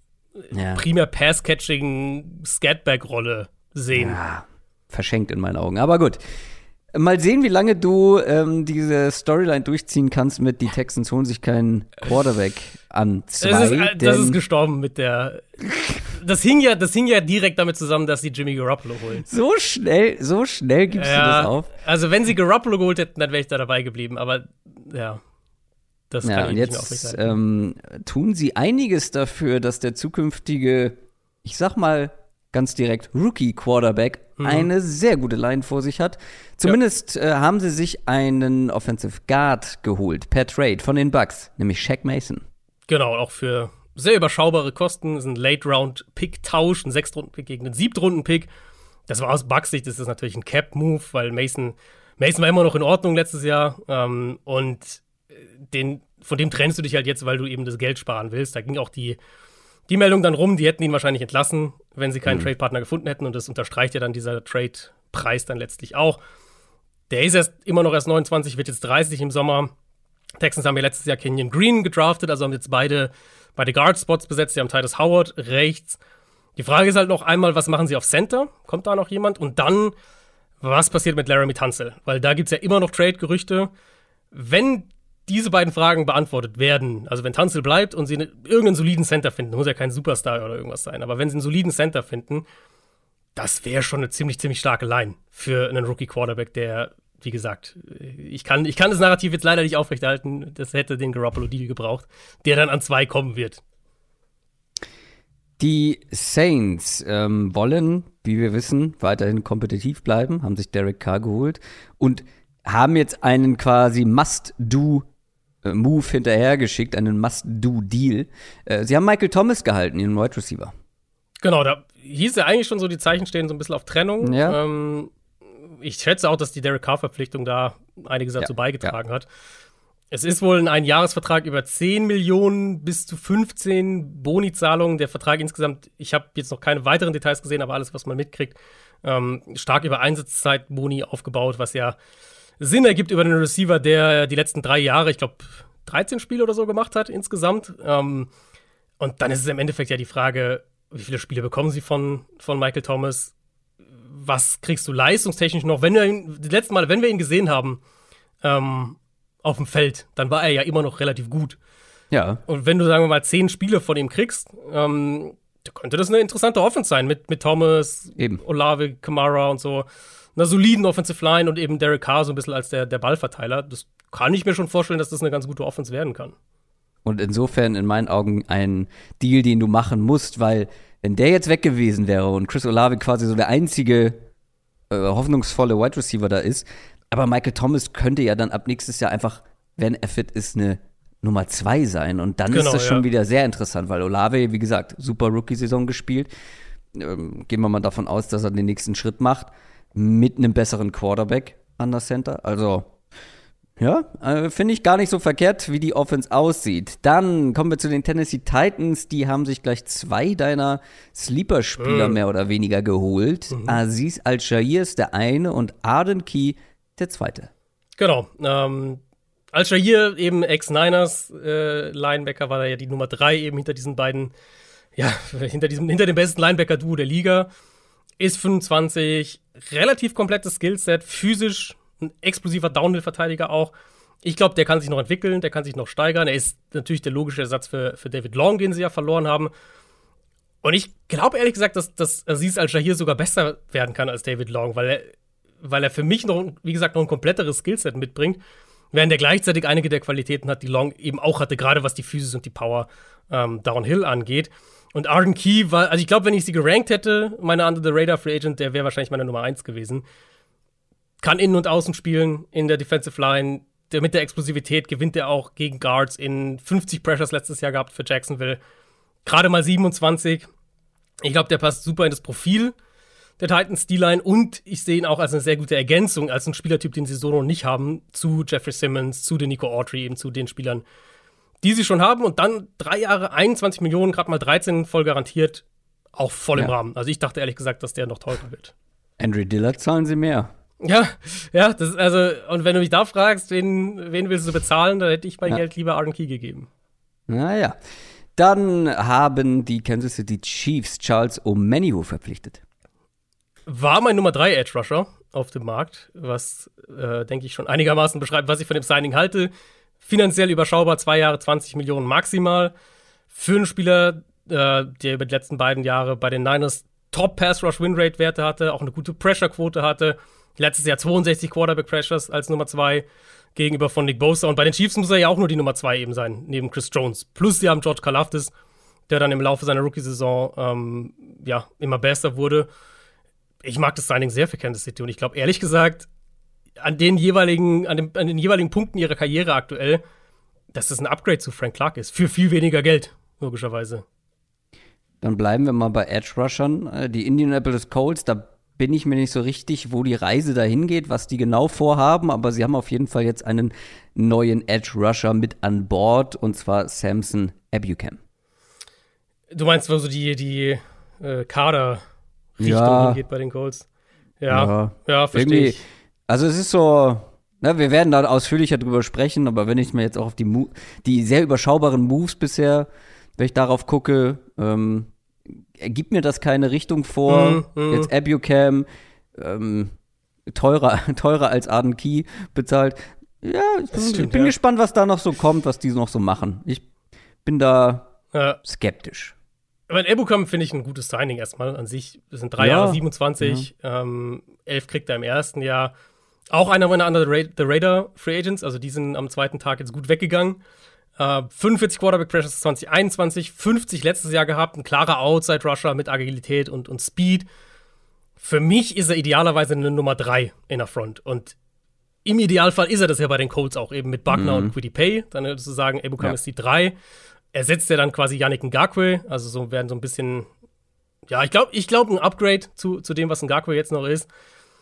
ja. primär Pass-Catching Scatback-Rolle sehen. Ja, verschenkt in meinen Augen. Aber gut. Mal sehen, wie lange du ähm, diese Storyline durchziehen kannst mit die Texans holen sich keinen Quarterback an zwei. Das ist, das ist gestorben mit der. Das hing ja, das hing ja direkt damit zusammen, dass sie Jimmy Garoppolo holen. So schnell, so schnell gibst ja, du das auf. Also wenn sie Garoppolo geholt hätten, dann wäre ich da dabei geblieben. Aber ja, das ja, kann ich und nicht jetzt, mehr aufrechterhalten. Ähm, tun sie einiges dafür, dass der zukünftige, ich sag mal ganz direkt, Rookie-Quarterback mhm. eine sehr gute Line vor sich hat. Zumindest ja. äh, haben sie sich einen Offensive Guard geholt, per Trade von den Bucks, nämlich Shaq Mason. Genau, auch für sehr überschaubare Kosten. Das ist ein Late-Round-Pick-Tausch, ein Sechstrunden-Pick gegen einen Siebtrunden-Pick. Das war aus Bucks Sicht, das ist natürlich ein Cap-Move, weil Mason, Mason war immer noch in Ordnung letztes Jahr. Ähm, und den, von dem trennst du dich halt jetzt, weil du eben das Geld sparen willst. Da ging auch die Die Meldung dann rum, die hätten ihn wahrscheinlich entlassen, wenn sie keinen mhm. Trade-Partner gefunden hätten. Und das unterstreicht ja dann dieser Trade-Preis dann letztlich auch. Der ist erst immer noch erst neunundzwanzig, wird jetzt dreißig im Sommer. Texans haben ja letztes Jahr Kenyon Green gedraftet, also haben jetzt beide, beide Guard-Spots besetzt. Sie haben Titus Howard rechts. Die Frage ist halt noch einmal, was machen sie auf Center? Kommt da noch jemand? Und dann, was passiert mit Laramie Tunsil? Weil da gibt es ja immer noch Trade-Gerüchte. Wenn diese beiden Fragen beantwortet werden, also wenn Tunsil bleibt und sie ne, irgendeinen soliden Center finden, muss ja kein Superstar oder irgendwas sein, aber wenn sie einen soliden Center finden, das wäre schon eine ziemlich, ziemlich starke Line für einen Rookie-Quarterback, der, wie gesagt, ich kann, ich kann das Narrativ jetzt leider nicht aufrechterhalten, das hätte den Garoppolo-Deal gebraucht, der dann an zwei kommen wird. Die Saints ähm, wollen, wie wir wissen, weiterhin kompetitiv bleiben, haben sich Derek Carr geholt und haben jetzt einen quasi Must-Do Move hinterhergeschickt, einen Must-Do-Deal. Äh, sie haben Michael Thomas gehalten, ihren Wide Receiver. Genau, da hieß ja eigentlich schon so, die Zeichen stehen so ein bisschen auf Trennung. Ja. Ähm, ich schätze auch, dass die Derek Carr-Verpflichtung da einiges dazu ja, beigetragen ja. hat. Es ist wohl ein Einjahresvertrag über zehn Millionen bis zu fünfzehn Boni-Zahlungen. Der Vertrag insgesamt, ich habe jetzt noch keine weiteren Details gesehen, aber alles, was man mitkriegt, ähm, stark über Einsatzzeit-Boni aufgebaut, was ja Sinn ergibt über einen Receiver, der die letzten drei Jahre, ich glaube, dreizehn Spiele oder so gemacht hat insgesamt. Ähm, und dann ist es im Endeffekt ja die Frage, wie viele Spiele bekommen sie von, von Michael Thomas? Was kriegst du leistungstechnisch noch? Wenn wir ihn, die letzten Mal, wenn wir ihn gesehen haben, ähm, auf dem Feld, dann war er ja immer noch relativ gut. Ja. Und wenn du, sagen wir mal, zehn Spiele von ihm kriegst, ähm, könnte das eine interessante Offense sein mit, mit Thomas, eben. Olave, Kamara und so. Einer soliden Offensive Line und eben Derek Carr so ein bisschen als der, der Ballverteiler. Das kann ich mir schon vorstellen, dass das eine ganz gute Offense werden kann. Und insofern in meinen Augen ein Deal, den du machen musst, weil wenn der jetzt weg gewesen wäre und Chris Olave quasi so der einzige äh, hoffnungsvolle Wide Receiver da ist, aber Michael Thomas könnte ja dann ab nächstes Jahr einfach, wenn er fit ist, eine Nummer zwei sein. Und dann genau, ist das schon ja. wieder sehr interessant, weil Olave, wie gesagt, super Rookie-Saison gespielt. Ähm, gehen wir mal davon aus, dass er den nächsten Schritt macht. Mit einem besseren Quarterback an der Center. Also, ja, äh, finde ich gar nicht so verkehrt, wie die Offense aussieht. Dann kommen wir zu den Tennessee Titans. Die haben sich gleich zwei deiner Sleeper-Spieler mhm. mehr oder weniger geholt. Mhm. Aziz Al-Shaair ist der eine und Arden Key der zweite. Genau. Ähm, Al-Shaair, eben Ex-Niners äh, Linebacker, war da ja die Nummer drei eben hinter diesen beiden, ja, hinter diesem, hinter dem besten Linebacker-Duo der Liga. Ist fünfundzwanzig, relativ komplettes Skillset, physisch ein explosiver Downhill-Verteidiger auch. Ich glaube, der kann sich noch entwickeln, der kann sich noch steigern. Er ist natürlich der logische Ersatz für, für David Long, den sie ja verloren haben. Und ich glaube ehrlich gesagt, dass, dass Aziz Al-Shaair sogar besser werden kann als David Long, weil er, weil er für mich noch, wie gesagt, noch ein kompletteres Skillset mitbringt, während er gleichzeitig einige der Qualitäten hat, die Long eben auch hatte, gerade was die Physis und die Power ähm, Downhill angeht. Und Arden Key war, also ich glaube, wenn ich sie gerankt hätte, meine Under the Radar Free Agent, der wäre wahrscheinlich meine Nummer eins gewesen. Kann innen und außen spielen in der Defensive Line. Der, mit der Explosivität gewinnt er auch gegen Guards in fünfzig Pressures letztes Jahr gehabt für Jacksonville. Gerade mal siebenundzwanzig. Ich glaube, der passt super in das Profil der Titans D-Line und ich sehe ihn auch als eine sehr gute Ergänzung, als ein Spielertyp, den sie so noch nicht haben, zu Jeffrey Simmons, zu den Nico Autry, eben zu den Spielern, die sie schon haben. Und dann drei Jahre, einundzwanzig Millionen, gerade mal dreizehn voll garantiert, auch voll im ja. Rahmen. Also ich dachte ehrlich gesagt, dass der noch teurer wird. Andre Dillard zahlen sie mehr. Ja, ja, das ist also, und wenn du mich da fragst, wen, wen willst du bezahlen, dann hätte ich mein ja. Geld lieber Arden Key gegeben. Naja. Dann haben die Kansas City Chiefs Charles Omenihu verpflichtet. War mein Nummer drei Edge Rusher auf dem Markt, was, äh, denke ich, schon einigermaßen beschreibt, was ich von dem Signing halte. Finanziell überschaubar, zwei Jahre, zwanzig Millionen maximal. Für einen Spieler, äh, der über die letzten beiden Jahre bei den Niners Top-Pass-Rush-Win-Rate-Werte hatte, auch eine gute Pressure-Quote hatte. Letztes Jahr zweiundsechzig Quarterback-Pressures als Nummer zwei gegenüber von Nick Bosa. Und bei den Chiefs muss er ja auch nur die Nummer zwei eben sein, neben Chris Jones. Plus sie haben George Karlaftis, der dann im Laufe seiner Rookie-Saison ähm, ja, immer besser wurde. Ich mag das Signing sehr für Kansas City und ich glaube, ehrlich gesagt, an den jeweiligen, an, dem, an den jeweiligen Punkten ihrer Karriere aktuell, dass das ein Upgrade zu Frank Clark ist. Für viel weniger Geld, logischerweise. Dann bleiben wir mal bei Edge-Rushern. Die Indianapolis Colts, da bin ich mir nicht so richtig, wo die Reise dahin geht, was die genau vorhaben, aber sie haben auf jeden Fall jetzt einen neuen Edge-Rusher mit an Bord, und zwar Samson Ebukam. Du meinst, wo so die, die äh, Kader Richtung ja. hingeht bei den Colts. Ja, ja, ja verstehe ich. Also es ist so, na, wir werden da ausführlicher drüber sprechen, aber wenn ich mir jetzt auch auf die, Mo- die sehr überschaubaren Moves bisher, wenn ich darauf gucke, ähm, gibt mir das keine Richtung vor. Mm, mm. Jetzt Ebukam, ähm, teurer, teurer als Arden Key bezahlt. Ja, ich bin, stimmt, ich bin ja. gespannt, was da noch so kommt, was die noch so machen. Ich bin da ja. skeptisch. Aber in Ebukam finde ich ein gutes Signing erstmal an sich. Das sind drei ja. Jahre, siebenundzwanzig, ja. ähm, elf kriegt er im ersten Jahr. Auch einer meiner Under the Radar Free Agents, also die sind am zweiten Tag jetzt gut weggegangen. Uh, fünfundvierzig Quarterback Pressures zwanzig einundzwanzig, fünfzig letztes Jahr gehabt, ein klarer Outside-Rusher mit Agilität und, und Speed. Für mich ist er idealerweise eine Nummer drei in der Front. Und im Idealfall ist er das ja bei den Colts auch, eben mit Buckner mhm. und Kwity Paye. Dann würdest du sagen, Ebukam ja. ist die drei. Ersetzt er dann quasi Yannick Ngakoue. Also so werden so ein bisschen, ja, ich glaube, ich glaub ein Upgrade zu, zu dem, was Ngakoue jetzt noch ist.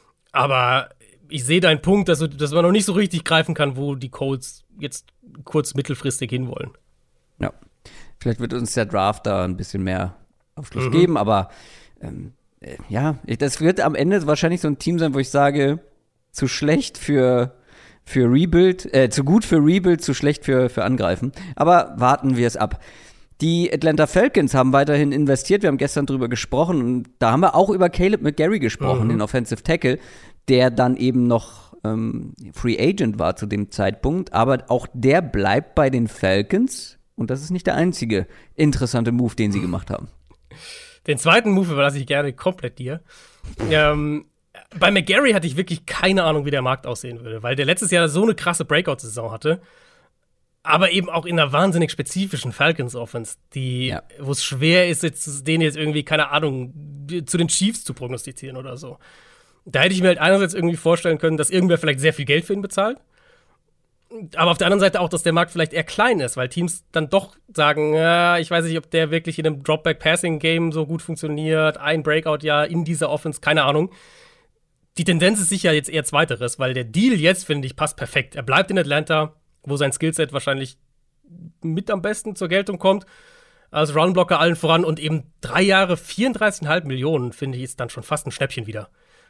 Aber ich sehe deinen Punkt, dass, dass man noch nicht so richtig greifen kann, wo die Colts jetzt kurz mittelfristig hinwollen. Ja, vielleicht wird uns der Draft da ein bisschen mehr Aufschluss mhm. geben, aber ähm, äh, ja, das wird am Ende wahrscheinlich so ein Team sein, wo ich sage, zu schlecht für, für Rebuild, äh, zu gut für Rebuild, zu schlecht für, für Angreifen. Aber warten wir es ab. Die Atlanta Falcons haben weiterhin investiert. Wir haben gestern drüber gesprochen und da haben wir auch über Caleb McGarry gesprochen, mhm. den Offensive Tackle, der dann eben noch ähm, Free Agent war zu dem Zeitpunkt. Aber auch der bleibt bei den Falcons und das ist nicht der einzige interessante Move, den sie gemacht haben. Den zweiten Move überlasse ich gerne komplett dir. ähm, bei McGarry hatte ich wirklich keine Ahnung, wie der Markt aussehen würde, weil der letztes Jahr so eine krasse Breakout-Saison hatte. Aber eben auch in einer wahnsinnig spezifischen Falcons-Offense, die, ja. wo es schwer ist, jetzt, den jetzt irgendwie, keine Ahnung, zu den Chiefs zu prognostizieren oder so. Da hätte ich mir halt einerseits irgendwie vorstellen können, dass irgendwer vielleicht sehr viel Geld für ihn bezahlt. Aber auf der anderen Seite auch, dass der Markt vielleicht eher klein ist, weil Teams dann doch sagen, ja, ich weiß nicht, ob der wirklich in einem Dropback-Passing-Game so gut funktioniert, ein Breakout-Jahr in dieser Offense, keine Ahnung. Die Tendenz ist sicher jetzt eher zweiteres, weil der Deal jetzt, finde ich, passt perfekt. Er bleibt in Atlanta, wo sein Skillset wahrscheinlich mit am besten zur Geltung kommt, als Runblocker allen voran und eben drei Jahre, vierunddreißig Komma fünf Millionen, finde ich, ist dann schon fast ein Schnäppchen wieder.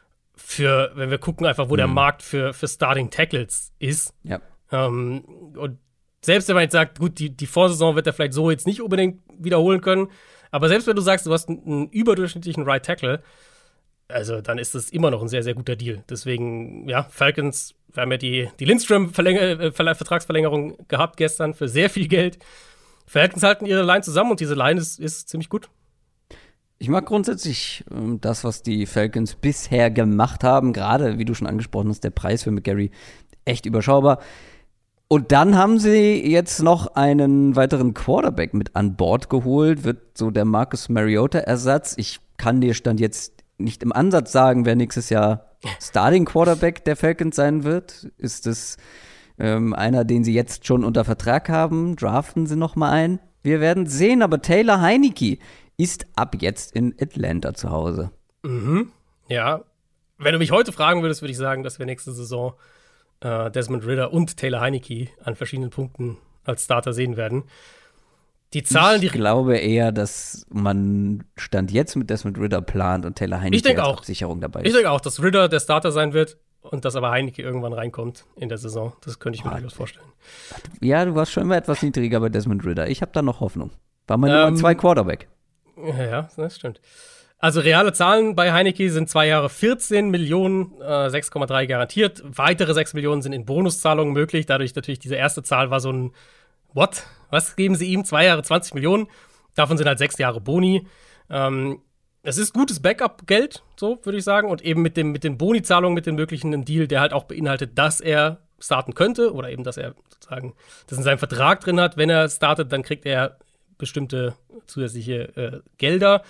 Für, wenn wir gucken einfach, wo mhm. der Markt für, für Starting Tackles ist. Ja. Ähm, und selbst wenn man jetzt sagt, gut, die, die Vorsaison wird er vielleicht so jetzt nicht unbedingt wiederholen können, aber selbst wenn du sagst, du hast einen, einen überdurchschnittlichen Right Tackle, also dann ist das immer noch ein sehr, sehr guter Deal. Deswegen, ja, Falcons, wir haben ja die, die Lindstrom-Vertragsverlängerung gehabt gestern für sehr viel Geld. Falcons halten ihre Line zusammen und diese Line ist, ist ziemlich gut. Ich mag grundsätzlich ähm, das, was die Falcons bisher gemacht haben. Gerade, wie du schon angesprochen hast, der Preis für McGarry echt überschaubar. Und dann haben sie jetzt noch einen weiteren Quarterback mit an Bord geholt, wird so der Marcus Mariota-Ersatz. Ich kann dir Stand jetzt nicht im Ansatz sagen, wer nächstes Jahr Starting Quarterback der Falcons sein wird. Ist es ähm, einer, den sie jetzt schon unter Vertrag haben? Draften sie noch mal ein? Wir werden sehen, aber Taylor Heinicke ist ab jetzt in Atlanta zu Hause. Mhm, ja. Wenn du mich heute fragen würdest, würde ich sagen, dass wir nächste Saison äh, Desmond Ridder und Taylor Heinicke an verschiedenen Punkten als Starter sehen werden. Die Zahlen, ich die glaube eher, dass man Stand jetzt mit Desmond Ridder plant und Taylor Heinicke als auch. Absicherung dabei ist. Ich denke auch, dass Ridder der Starter sein wird und dass aber Heinicke irgendwann reinkommt in der Saison. Das könnte ich mir durchaus vorstellen. Ja, du warst schon immer etwas niedriger bei Desmond Ridder. Ich habe da noch Hoffnung. War mein Ähm, Nummer zwei Quarterback. Ja, ja, das stimmt. Also reale Zahlen bei Heinicke sind zwei Jahre vierzehn Millionen, äh, sechs Komma drei garantiert. Weitere sechs Millionen sind in Bonuszahlungen möglich. Dadurch natürlich diese erste Zahl war so ein What? Was geben sie ihm? Zwei Jahre zwanzig Millionen. Davon sind halt sechs Jahre Boni. Ähm, es ist gutes Backup-Geld, so würde ich sagen. Und eben mit, dem, mit den Boni-Zahlungen, mit den möglichen einen Deal, der halt auch beinhaltet, dass er starten könnte. Oder eben, dass er sozusagen das in seinem Vertrag drin hat. Wenn er startet, dann kriegt er bestimmte zusätzliche äh, Gelder.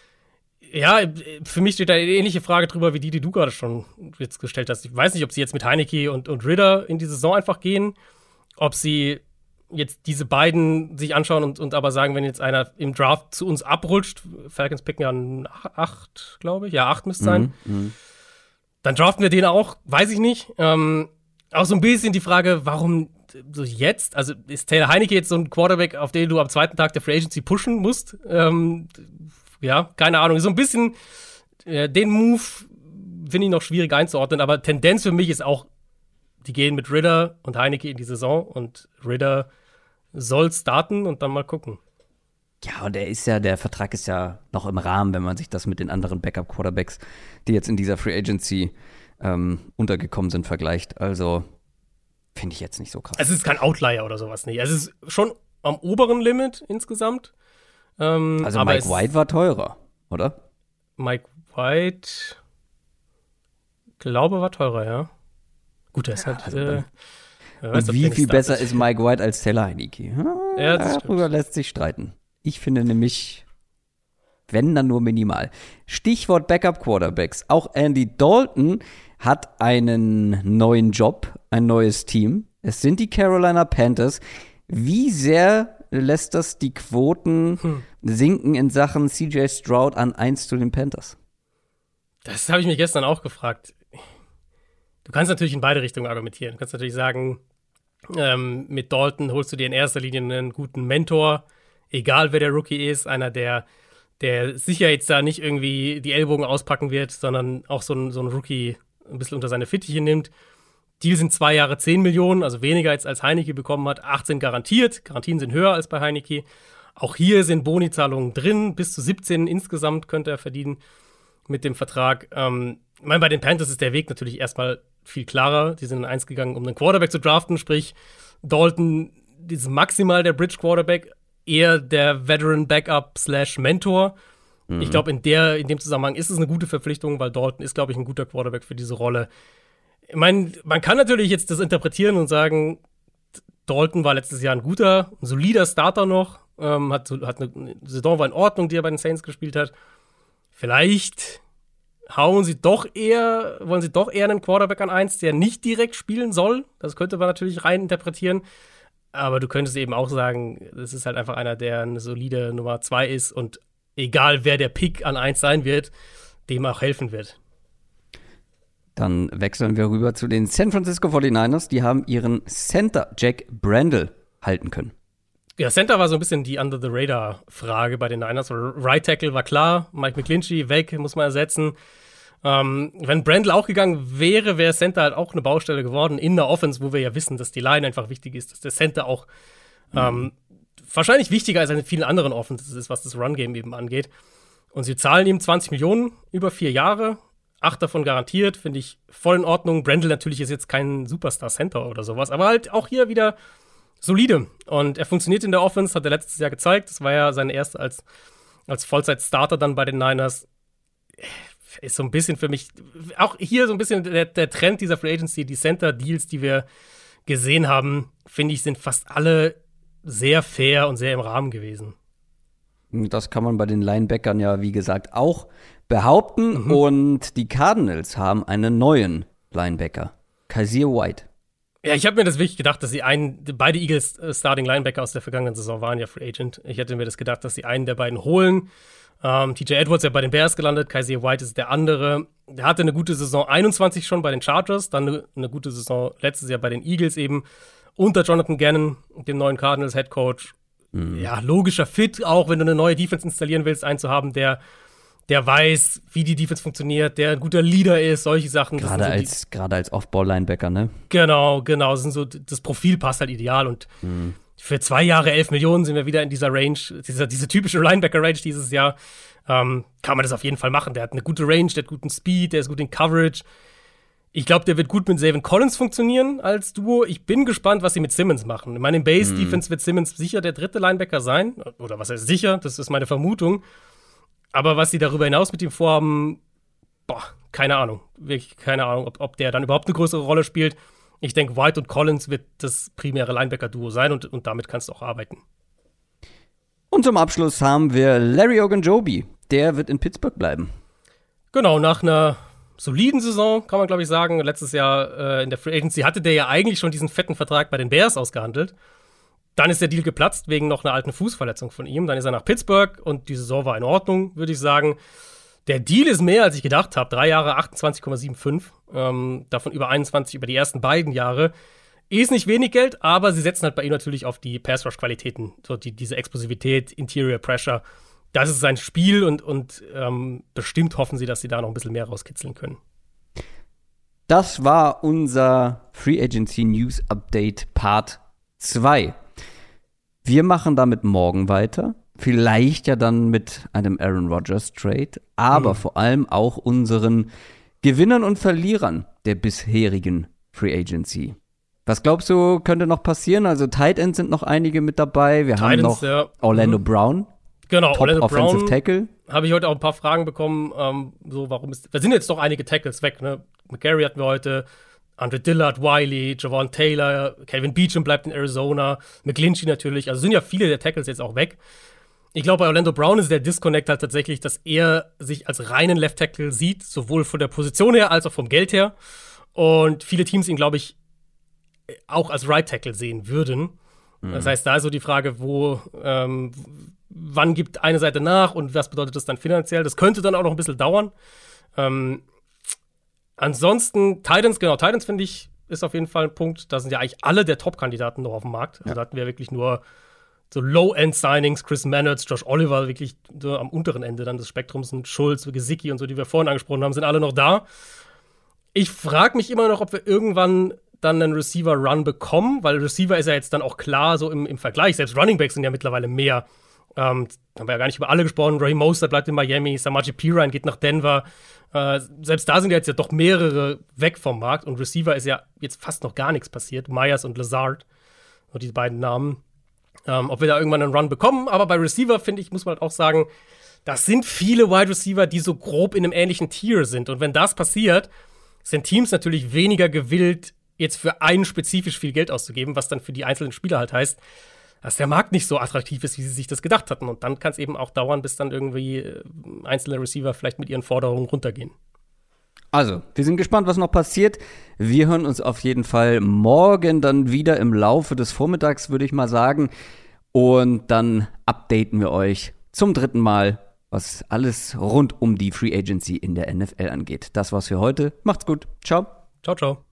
Ja, für mich steht da eine ähnliche Frage drüber, wie die, die du gerade schon jetzt gestellt hast. Ich weiß nicht, ob sie jetzt mit Heinicke und, und Ridder in die Saison einfach gehen. Ob sie jetzt diese beiden sich anschauen und, und aber sagen, wenn jetzt einer im Draft zu uns abrutscht, Falcons picken ja einen acht, glaube ich, ja, acht müsste sein, Mhm. dann draften wir den auch, weiß ich nicht. Ähm, auch so ein bisschen die Frage, warum so jetzt? Also ist Taylor Heinicke jetzt so ein Quarterback, auf den du am zweiten Tag der Free Agency pushen musst? Ähm, ja, keine Ahnung. So ein bisschen äh, den Move finde ich noch schwierig einzuordnen, aber Tendenz für mich ist auch, die gehen mit Ridder und Heinicke in die Saison und Ridder soll starten und dann mal gucken. Ja, und der ist ja, der Vertrag ist ja noch im Rahmen, wenn man sich das mit den anderen Backup-Quarterbacks, die jetzt in dieser Free Agency ähm, untergekommen sind, vergleicht. Also finde ich jetzt nicht so krass. Es ist kein Outlier oder sowas nicht. Es ist schon am oberen Limit insgesamt. Ähm, also aber Mike White war teurer, oder? Mike White, glaube, war teurer, ja. Gut, er ist halt. Also äh, wer Und weiß, ob wie der nicht viel besser startet. ist Mike White als Taylor Heinicke? Hm, Ja, das stimmt. darüber lässt sich streiten. Ich finde nämlich, wenn, dann nur minimal. Stichwort Backup-Quarterbacks. Auch Andy Dalton hat einen neuen Job, ein neues Team. Es sind die Carolina Panthers. Wie sehr lässt das die Quoten Hm. sinken in Sachen C J Stroud an eins zu den Panthers? Das habe ich mich gestern auch gefragt. Du kannst natürlich in beide Richtungen argumentieren. Du kannst natürlich sagen, ähm, mit Dalton holst du dir in erster Linie einen guten Mentor, egal wer der Rookie ist, einer, der, der sicher jetzt da nicht irgendwie die Ellbogen auspacken wird, sondern auch so ein, so ein Rookie ein bisschen unter seine Fittiche nimmt. Deal sind zwei Jahre zehn Millionen, also weniger als, als Heinicke bekommen hat. achtzehn garantiert, Garantien sind höher als bei Heinicke. Auch hier sind Boni-Zahlungen drin, bis zu siebzehn insgesamt könnte er verdienen mit dem Vertrag. Ähm, ich meine, bei den Panthers ist der Weg natürlich erstmal viel klarer. Die sind in eins gegangen, um einen Quarterback zu draften, sprich Dalton ist maximal der Bridge-Quarterback, eher der Veteran-Backup slash Mentor. Mhm. Ich glaube, in, der, in dem Zusammenhang ist es eine gute Verpflichtung, weil Dalton ist, glaube ich, ein guter Quarterback für diese Rolle. Ich meine, man kann natürlich jetzt das interpretieren und sagen, Dalton war letztes Jahr ein guter, ein solider Starter noch, ähm, hat, hat eine Saison war in Ordnung, die er bei den Saints gespielt hat. Vielleicht hauen sie doch eher, wollen sie doch eher einen Quarterback an eins, der nicht direkt spielen soll. Das könnte man natürlich rein interpretieren. Aber du könntest eben auch sagen, das ist halt einfach einer, der eine solide Nummer zwei ist und egal wer der Pick an eins sein wird, dem auch helfen wird. Dann wechseln wir rüber zu den San Francisco forty-niners. Die haben ihren Center Jack Brandel halten können. Ja, Center war so ein bisschen die Under-the-Radar-Frage bei den Niners. Right Tackle war klar, Mike McGlinchey weg, muss man ersetzen. Ähm, wenn Brandel auch gegangen wäre, wäre Center halt auch eine Baustelle geworden in der Offense, wo wir ja wissen, dass die Line einfach wichtig ist, dass der Center auch mhm. ähm, wahrscheinlich wichtiger als in vielen anderen Offenses ist, was das Run-Game eben angeht. Und sie zahlen ihm zwanzig Millionen über vier Jahre, acht davon garantiert, finde ich voll in Ordnung. Brandel natürlich ist jetzt kein Superstar-Center oder sowas, aber halt auch hier wieder solide. Und er funktioniert in der Offense, hat er letztes Jahr gezeigt. Das war ja seine erste als, als Vollzeit-Starter dann bei den Niners. Ist so ein bisschen für mich, auch hier so ein bisschen der, der Trend dieser Free Agency, die Center-Deals, die wir gesehen haben, finde ich, sind fast alle sehr fair und sehr im Rahmen gewesen. Das kann man bei den Linebackern ja, wie gesagt, auch behaupten. Mhm. Und die Cardinals haben einen neuen Linebacker, Kyzir White. Ja, ich habe mir das wirklich gedacht, dass sie einen, beide Eagles äh, Starting Linebacker aus der vergangenen Saison waren ja Free Agent. Ich hätte mir das gedacht, dass sie einen der beiden holen. Ähm, T J Edwards ist ja bei den Bears gelandet, Kyzir White ist der andere. Der hatte eine gute Saison einundzwanzig schon bei den Chargers, dann eine, eine gute Saison letztes Jahr bei den Eagles eben. Unter Jonathan Gannon, dem neuen Cardinals Head Coach. Mhm. Ja, logischer Fit, auch wenn du eine neue Defense installieren willst, einen zu haben, der der weiß, wie die Defense funktioniert, der ein guter Leader ist, solche Sachen. Gerade so als, gerade als Off-Ball-Linebacker, ne? Genau, genau. Das, sind so, das Profil passt halt ideal. Und mhm. für zwei Jahre, elf Millionen sind wir wieder in dieser Range, dieser, diese typische Linebacker-Range dieses Jahr. Ähm, kann man das auf jeden Fall machen. Der hat eine gute Range, der hat guten Speed, der ist gut in Coverage. Ich glaube, der wird gut mit Zaven Collins funktionieren als Duo. Ich bin gespannt, was sie mit Simmons machen. In meinem Base-Defense mhm. wird Simmons sicher der dritte Linebacker sein. Oder was heißt sicher? Das ist meine Vermutung. Aber was sie darüber hinaus mit ihm vorhaben, boah, keine Ahnung. Wirklich keine Ahnung, ob, ob der dann überhaupt eine größere Rolle spielt. Ich denke, White und Collins wird das primäre Linebacker-Duo sein und, und damit kannst du auch arbeiten. Und zum Abschluss haben wir Larry Ogunjobi. Der wird in Pittsburgh bleiben. Genau, nach einer soliden Saison, kann man glaube ich sagen. Letztes Jahr äh, in der Free Agency hatte der ja eigentlich schon diesen fetten Vertrag bei den Bears ausgehandelt. Dann ist der Deal geplatzt wegen noch einer alten Fußverletzung von ihm. Dann ist er nach Pittsburgh und die Saison war in Ordnung, würde ich sagen. Der Deal ist mehr, als ich gedacht habe. Drei Jahre, achtundzwanzig Komma fünfundsiebzig. Ähm, davon über einundzwanzig über die ersten beiden Jahre. Ist nicht wenig Geld, aber sie setzen halt bei ihm natürlich auf die Pass-Rush-Qualitäten. So die, diese Explosivität, Interior Pressure. Das ist sein Spiel und, und ähm, bestimmt hoffen sie, dass sie da noch ein bisschen mehr rauskitzeln können. Das war unser Free Agency News Update Part zwei. Wir machen damit morgen weiter. Vielleicht ja dann mit einem Aaron Rodgers Trade, aber mhm. vor allem auch unseren Gewinnern und Verlierern der bisherigen Free Agency. Was glaubst du, könnte noch passieren? Also Tight Ends sind noch einige mit dabei. Wir Tight haben noch ja. Orlando mhm. Brown. Genau, Top Orlando Offensive Brown. Tackle. Habe ich heute auch ein paar Fragen bekommen. Ähm, so, warum ist. Da sind jetzt doch einige Tackles weg, ne? McGarry hatten wir heute. Andre Dillard, Wiley, Javon Taylor, Calvin Beachum bleibt in Arizona, McGlinchey natürlich. Also sind ja viele der Tackles jetzt auch weg. Ich glaube, bei Orlando Brown ist der Disconnect halt tatsächlich, dass er sich als reinen Left Tackle sieht, sowohl von der Position her als auch vom Geld her. Und viele Teams ihn, glaube ich, auch als Right Tackle sehen würden. Mhm. Das heißt, da ist so die Frage, wo, ähm, wann gibt eine Seite nach und was bedeutet das dann finanziell? Das könnte dann auch noch ein bisschen dauern. Ähm, Ansonsten, Titans, genau, Titans finde ich, ist auf jeden Fall ein Punkt. Da sind ja eigentlich alle der Top-Kandidaten noch auf dem Markt. Also ja. Da hatten wir wirklich nur so Low-End-Signings, Chris Manners, Josh Oliver, wirklich so am unteren Ende dann des Spektrums, und Schulz, Gesicki und so, die wir vorhin angesprochen haben, sind alle noch da. Ich frage mich immer noch, ob wir irgendwann dann einen Receiver-Run bekommen, weil Receiver ist ja jetzt dann auch klar so im, im Vergleich. Selbst Runningbacks sind ja mittlerweile mehr. Ähm, haben wir ja gar nicht über alle gesprochen. Raheem Mostert bleibt in Miami, Samaje Perine geht nach Denver. Äh, selbst da sind jetzt ja doch mehrere weg vom Markt. Und Receiver ist ja jetzt fast noch gar nichts passiert. Myers und Lazard, so die beiden Namen. Ähm, ob wir da irgendwann einen Run bekommen. Aber bei Receiver, finde ich, muss man halt auch sagen, das sind viele Wide Receiver, die so grob in einem ähnlichen Tier sind. Und wenn das passiert, sind Teams natürlich weniger gewillt, jetzt für einen spezifisch viel Geld auszugeben, was dann für die einzelnen Spieler halt heißt, dass der Markt nicht so attraktiv ist, wie sie sich das gedacht hatten. Und dann kann es eben auch dauern, bis dann irgendwie äh, einzelne Receiver vielleicht mit ihren Forderungen runtergehen. Also, wir sind gespannt, was noch passiert. Wir hören uns auf jeden Fall morgen dann wieder im Laufe des Vormittags, würde ich mal sagen. Und dann updaten wir euch zum dritten Mal, was alles rund um die Free Agency in der N F L angeht. Das war's für heute. Macht's gut. Ciao. Ciao, ciao.